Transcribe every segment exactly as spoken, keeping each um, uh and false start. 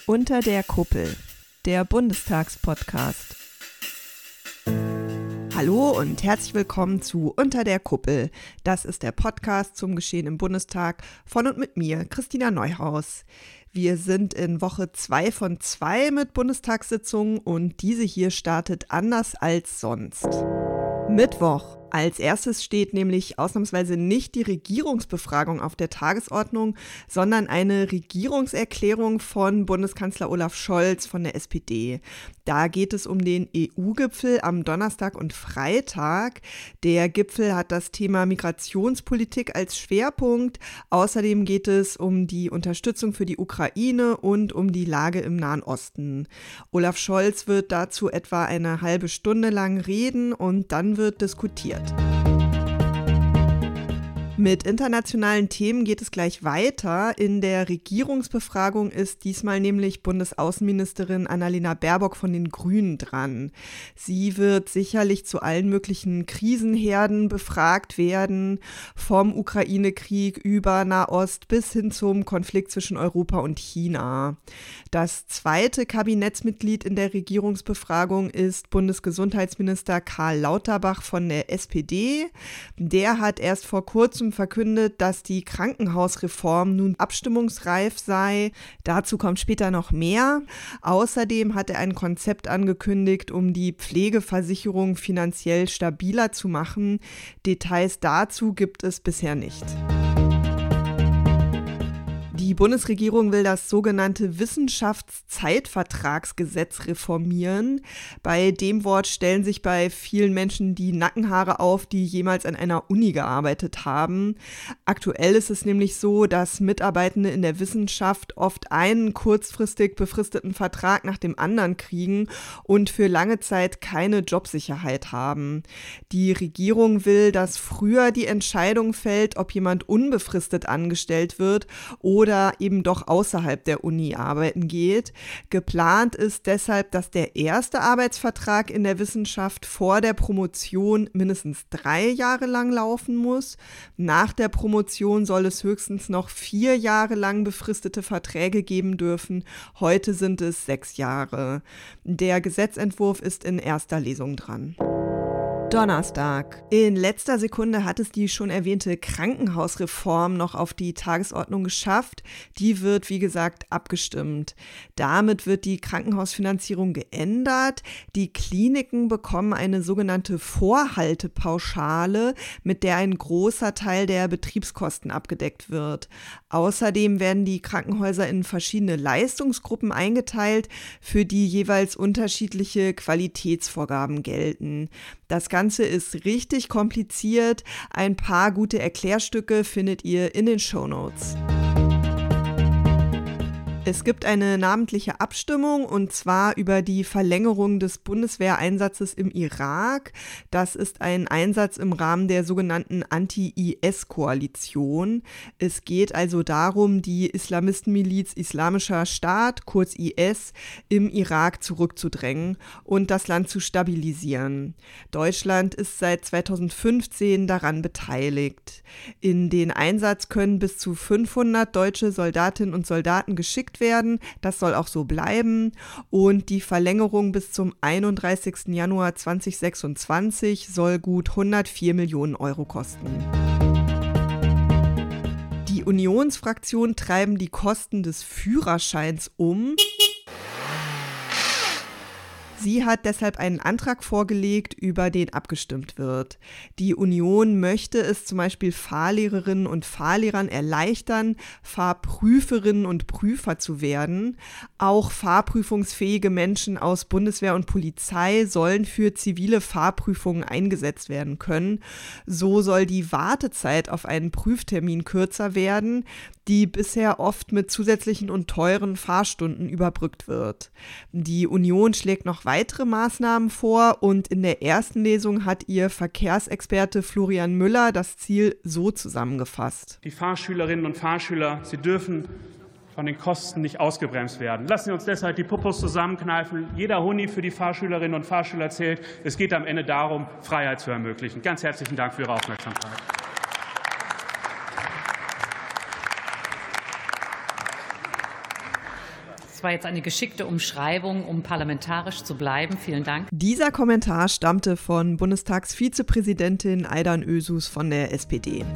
Unter der Kuppel, der Bundestagspodcast. Hallo und herzlich willkommen zu Unter der Kuppel. Das ist der Podcast zum Geschehen im Bundestag von und mit mir, Christina Neuhaus. Wir sind in Woche zwei von zwei mit Bundestagssitzungen und diese hier startet anders als sonst. Mittwoch. Als erstes steht nämlich ausnahmsweise nicht die Regierungsbefragung auf der Tagesordnung, sondern eine Regierungserklärung von Bundeskanzler Olaf Scholz von der S P D. Da geht es um den E U-Gipfel am Donnerstag und Freitag. Der Gipfel hat das Thema Migrationspolitik als Schwerpunkt. Außerdem geht es um die Unterstützung für die Ukraine und um die Lage im Nahen Osten. Olaf Scholz wird dazu etwa eine halbe Stunde lang reden und dann wird diskutiert. Mit internationalen Themen geht es gleich weiter. In der Regierungsbefragung ist diesmal nämlich Bundesaußenministerin Annalena Baerbock von den Grünen dran. Sie wird sicherlich zu allen möglichen Krisenherden befragt werden, vom Ukraine-Krieg über Nahost bis hin zum Konflikt zwischen Europa und China. Das zweite Kabinettsmitglied in der Regierungsbefragung ist Bundesgesundheitsminister Karl Lauterbach von der S P D. Der hat erst vor kurzem verkündet, dass die Krankenhausreform nun abstimmungsreif sei. Dazu kommt später noch mehr. Außerdem hat er ein Konzept angekündigt, um die Pflegeversicherung finanziell stabiler zu machen. Details dazu gibt es bisher nicht. Die Bundesregierung will das sogenannte Wissenschaftszeitvertragsgesetz reformieren. Bei dem Wort stellen sich bei vielen Menschen die Nackenhaare auf, die jemals an einer Uni gearbeitet haben. Aktuell ist es nämlich so, dass Mitarbeitende in der Wissenschaft oft einen kurzfristig befristeten Vertrag nach dem anderen kriegen und für lange Zeit keine Jobsicherheit haben. Die Regierung will, dass früher die Entscheidung fällt, ob jemand unbefristet angestellt wird oder eben doch außerhalb der Uni arbeiten geht. Geplant ist deshalb, dass der erste Arbeitsvertrag in der Wissenschaft vor der Promotion mindestens drei Jahre lang laufen muss. Nach der Promotion soll es höchstens noch vier Jahre lang befristete Verträge geben dürfen. Heute sind es sechs Jahre. Der Gesetzentwurf ist in erster Lesung dran. Donnerstag. In letzter Sekunde hat es die schon erwähnte Krankenhausreform noch auf die Tagesordnung geschafft. Die wird, wie gesagt, abgestimmt. Damit wird die Krankenhausfinanzierung geändert. Die Kliniken bekommen eine sogenannte Vorhaltepauschale, mit der ein großer Teil der Betriebskosten abgedeckt wird. Außerdem werden die Krankenhäuser in verschiedene Leistungsgruppen eingeteilt, für die jeweils unterschiedliche Qualitätsvorgaben gelten. Das Ganze ist richtig kompliziert. Ein paar gute Erklärstücke findet ihr in den Shownotes. Es gibt eine namentliche Abstimmung und zwar über die Verlängerung des Bundeswehreinsatzes im Irak. Das ist ein Einsatz im Rahmen der sogenannten Anti-I S-Koalition. Es geht also darum, die Islamistenmiliz Islamischer Staat, kurz I S, im Irak zurückzudrängen und das Land zu stabilisieren. Deutschland ist seit zweitausendfünfzehn daran beteiligt. In den Einsatz können bis zu fünfhundert deutsche Soldatinnen und Soldaten geschickt werden. Das soll auch so bleiben. Und die Verlängerung bis zum einunddreißigsten Januar zweitausendsechsundzwanzig soll gut hundertvier Millionen Euro kosten. Die Unionsfraktionen treiben die Kosten des Führerscheins um. Sie hat deshalb einen Antrag vorgelegt, über den abgestimmt wird. Die Union möchte es zum Beispiel Fahrlehrerinnen und Fahrlehrern erleichtern, Fahrprüferinnen und Prüfer zu werden. Auch fahrprüfungsfähige Menschen aus Bundeswehr und Polizei sollen für zivile Fahrprüfungen eingesetzt werden können. So soll die Wartezeit auf einen Prüftermin kürzer werden, die bisher oft mit zusätzlichen und teuren Fahrstunden überbrückt wird. Die Union schlägt noch weitere Maßnahmen vor und in der ersten Lesung hat ihr Verkehrsexperte Florian Müller das Ziel so zusammengefasst. Die Fahrschülerinnen und Fahrschüler, sie dürfen von den Kosten nicht ausgebremst werden. Lassen Sie uns deshalb die Popos zusammenkneifen. Jeder Huni für die Fahrschülerinnen und Fahrschüler zählt. Es geht am Ende darum, Freiheit zu ermöglichen. Ganz herzlichen Dank für Ihre Aufmerksamkeit. war jetzt eine geschickte Umschreibung, um parlamentarisch zu bleiben. Vielen Dank. Dieser Kommentar stammte von Bundestagsvizepräsidentin Aydan Özüz von der S P D.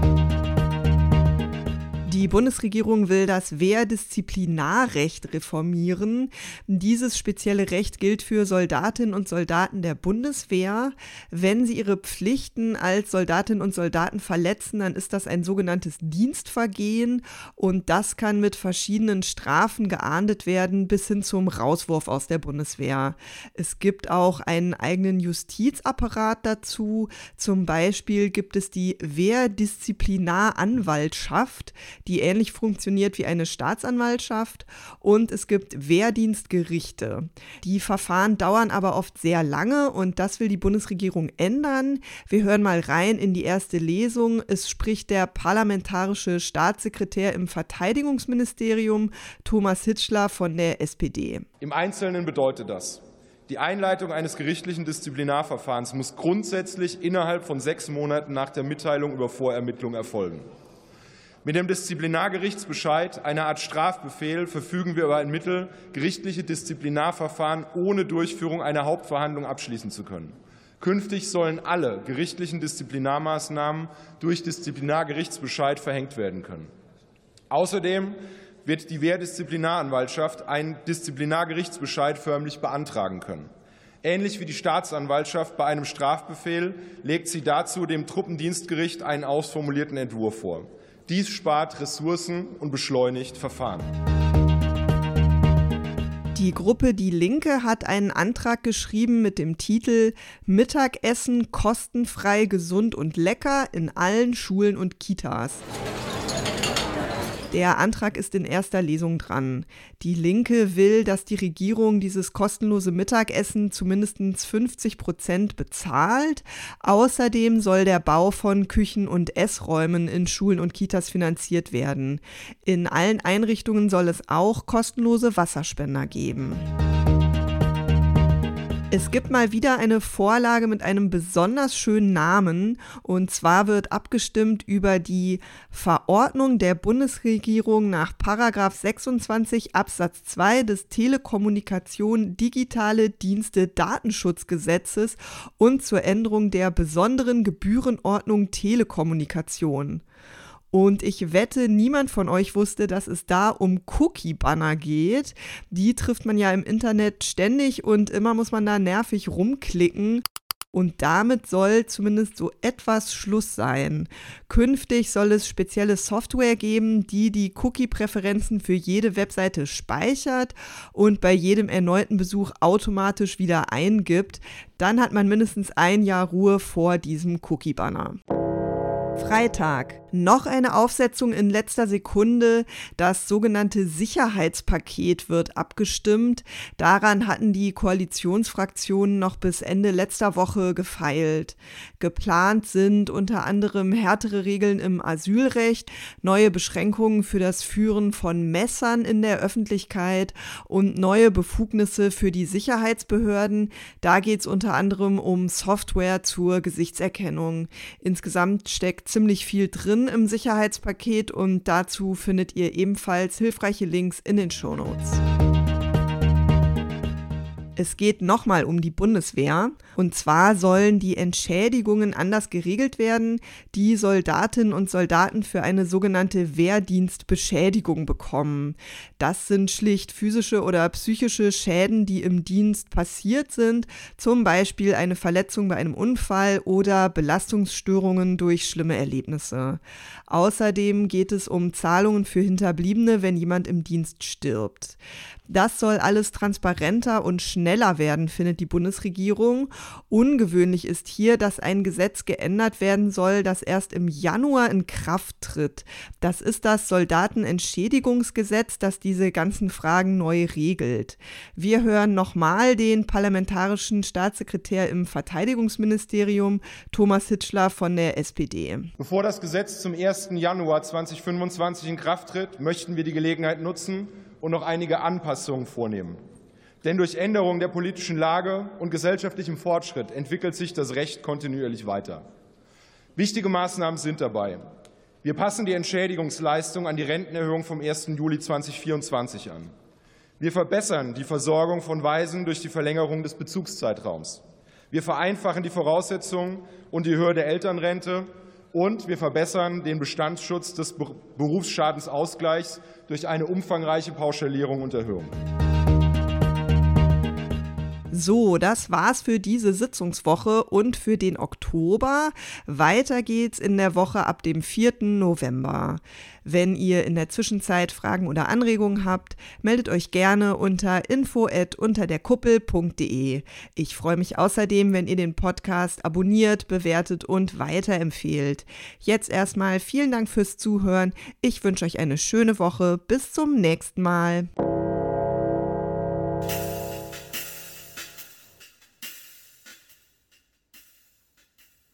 Die Bundesregierung will das Wehrdisziplinarrecht reformieren. Dieses spezielle Recht gilt für Soldatinnen und Soldaten der Bundeswehr. Wenn sie ihre Pflichten als Soldatinnen und Soldaten verletzen, dann ist das ein sogenanntes Dienstvergehen und das kann mit verschiedenen Strafen geahndet werden, bis hin zum Rauswurf aus der Bundeswehr. Es gibt auch einen eigenen Justizapparat dazu. Zum Beispiel gibt es die Wehrdisziplinaranwaltschaft, die ähnlich funktioniert wie eine Staatsanwaltschaft, und es gibt Wehrdienstgerichte. Die Verfahren dauern aber oft sehr lange und das will die Bundesregierung ändern. Wir hören mal rein in die erste Lesung. Es spricht der parlamentarische Staatssekretär im Verteidigungsministerium, Thomas Hitschler von der S P D. Im Einzelnen bedeutet das: Die Einleitung eines gerichtlichen Disziplinarverfahrens muss grundsätzlich innerhalb von sechs Monaten nach der Mitteilung über Vorermittlung erfolgen. Mit dem Disziplinargerichtsbescheid, einer Art Strafbefehl, verfügen wir über ein Mittel, gerichtliche Disziplinarverfahren ohne Durchführung einer Hauptverhandlung abschließen zu können. Künftig sollen alle gerichtlichen Disziplinarmaßnahmen durch Disziplinargerichtsbescheid verhängt werden können. Außerdem wird die Wehrdisziplinaranwaltschaft einen Disziplinargerichtsbescheid förmlich beantragen können. Ähnlich wie die Staatsanwaltschaft bei einem Strafbefehl legt sie dazu dem Truppendienstgericht einen ausformulierten Entwurf vor. Dies spart Ressourcen und beschleunigt Verfahren. Die Gruppe Die Linke hat einen Antrag geschrieben mit dem Titel „Mittagessen kostenfrei, gesund und lecker in allen Schulen und Kitas“. Der Antrag ist in erster Lesung dran. Die Linke will, dass die Regierung dieses kostenlose Mittagessen zumindest fünfzig Prozent bezahlt. Außerdem soll der Bau von Küchen- und Essräumen in Schulen und Kitas finanziert werden. In allen Einrichtungen soll es auch kostenlose Wasserspender geben. Es gibt mal wieder eine Vorlage mit einem besonders schönen Namen, und zwar wird abgestimmt über die Verordnung der Bundesregierung nach Paragraph sechsundzwanzig Absatz zwei des Telekommunikation Digitale Dienste Datenschutzgesetzes und zur Änderung der besonderen Gebührenordnung Telekommunikation. Und ich wette, niemand von euch wusste, dass es da um Cookie-Banner geht. Die trifft man ja im Internet ständig und immer muss man da nervig rumklicken. Und damit soll zumindest so etwas Schluss sein. Künftig soll es spezielle Software geben, die die Cookie-Präferenzen für jede Webseite speichert und bei jedem erneuten Besuch automatisch wieder eingibt. Dann hat man mindestens ein Jahr Ruhe vor diesem Cookie-Banner. Freitag. Noch eine Aufsetzung in letzter Sekunde. Das sogenannte Sicherheitspaket wird abgestimmt. Daran hatten die Koalitionsfraktionen noch bis Ende letzter Woche gefeilt. Geplant sind unter anderem härtere Regeln im Asylrecht, neue Beschränkungen für das Führen von Messern in der Öffentlichkeit und neue Befugnisse für die Sicherheitsbehörden. Da geht es unter anderem um Software zur Gesichtserkennung. Insgesamt steckt ziemlich viel drin im Sicherheitspaket und dazu findet ihr ebenfalls hilfreiche Links in den Shownotes. Es geht nochmal um die Bundeswehr. Und zwar sollen die Entschädigungen anders geregelt werden, die Soldatinnen und Soldaten für eine sogenannte Wehrdienstbeschädigung bekommen. Das sind schlicht physische oder psychische Schäden, die im Dienst passiert sind, zum Beispiel eine Verletzung bei einem Unfall oder Belastungsstörungen durch schlimme Erlebnisse. Außerdem geht es um Zahlungen für Hinterbliebene, wenn jemand im Dienst stirbt. Das soll alles transparenter und schneller werden, findet die Bundesregierung. Ungewöhnlich ist hier, dass ein Gesetz geändert werden soll, das erst im Januar in Kraft tritt. Das ist das Soldatenentschädigungsgesetz, das diese ganzen Fragen neu regelt. Wir hören nochmal den parlamentarischen Staatssekretär im Verteidigungsministerium, Thomas Hitschler von der S P D. Bevor das Gesetz zum ersten Januar zweitausendfünfundzwanzig in Kraft tritt, möchten wir die Gelegenheit nutzen und noch einige Anpassungen vornehmen. Denn durch Änderung der politischen Lage und gesellschaftlichem Fortschritt entwickelt sich das Recht kontinuierlich weiter. Wichtige Maßnahmen sind dabei: Wir passen die Entschädigungsleistung an die Rentenerhöhung vom ersten Juli zweitausendvierundzwanzig an. Wir verbessern die Versorgung von Waisen durch die Verlängerung des Bezugszeitraums. Wir vereinfachen die Voraussetzungen und die Höhe der Elternrente. Und wir verbessern den Bestandsschutz des Berufsschadensausgleichs durch eine umfangreiche Pauschalierung und Erhöhung. So, das war's für diese Sitzungswoche und für den Oktober. Weiter geht's in der Woche ab dem vierten November. Wenn ihr in der Zwischenzeit Fragen oder Anregungen habt, meldet euch gerne unter info at unterderkuppel punkt de. Ich freue mich außerdem, wenn ihr den Podcast abonniert, bewertet und weiterempfehlt. Jetzt erstmal vielen Dank fürs Zuhören. Ich wünsche euch eine schöne Woche. Bis zum nächsten Mal.